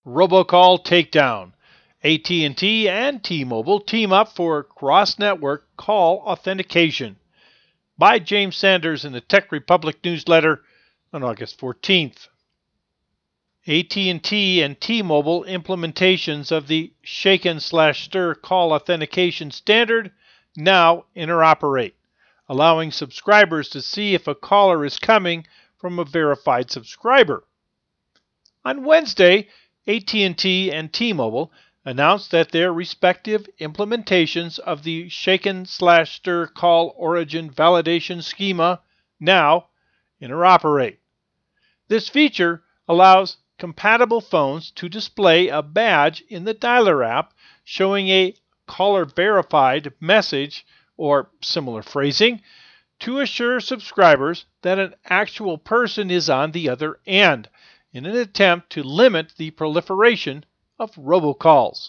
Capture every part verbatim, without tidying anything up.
Robocall takedown. A T and T and T-Mobile team up for cross-network call authentication. By James Sanders in the Tech Republic newsletter on August fourteenth. A T and T and T-Mobile implementations of the shaken slash stir call authentication standard now interoperate, allowing subscribers to see if a caller is coming from a verified subscriber. On Wednesday, A T and T and T-Mobile announced that their respective implementations of the shaken slash stir call origin validation schema now interoperate. This feature allows compatible phones to display a badge in the dialer app showing a caller verified message or similar phrasing to assure subscribers that an actual person is on the other end in an attempt to limit the proliferation of robocalls.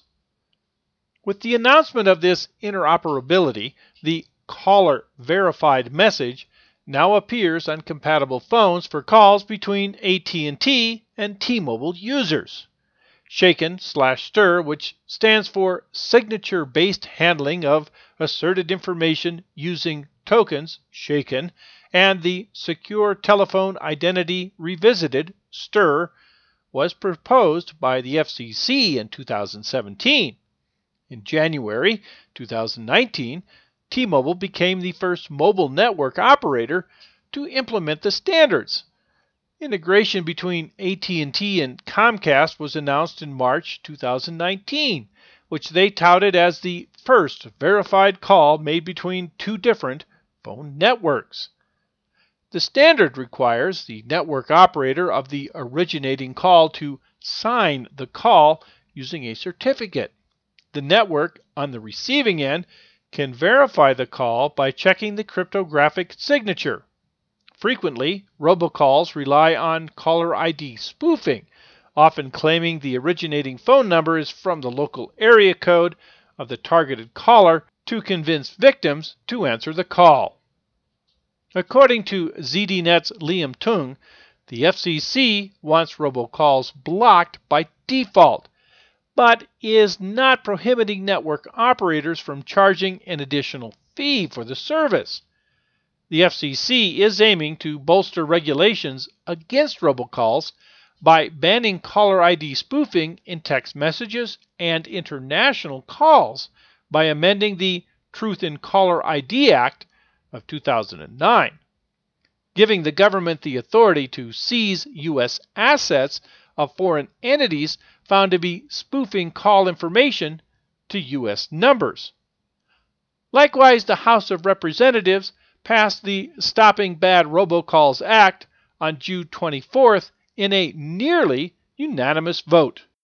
With the announcement of this interoperability, the caller verified message now appears on compatible phones for calls between A T and T and T-Mobile users. Shaken slash stir, which stands for signature-based handling of asserted information using tokens, shaken, and the secure telephone identity revisited, stir, was proposed by the F C C in two thousand seventeen. In January two thousand nineteen, T-Mobile became the first mobile network operator to implement the standards. Integration between A T and T and Comcast was announced in March two thousand nineteen, which they touted as the first verified call made between two different phone networks. The standard requires the network operator of the originating call to sign the call using a certificate. The network on the receiving end can verify the call by checking the cryptographic signature. Frequently, robocalls rely on caller I D spoofing, often claiming the originating phone number is from the local area code of the targeted caller to convince victims to answer the call. According to Z D Net's Liam Tung, the F C C wants robocalls blocked by default, but is not prohibiting network operators from charging an additional fee for the service. The F C C is aiming to bolster regulations against robocalls by banning caller I D spoofing in text messages and international calls by amending the Truth in Caller I D Act of two thousand nine, giving the government the authority to seize U S assets of foreign entities found to be spoofing call information to U S numbers. Likewise, the House of Representatives passed the Stopping Bad Robocalls Act on June twenty-fourth in a nearly unanimous vote.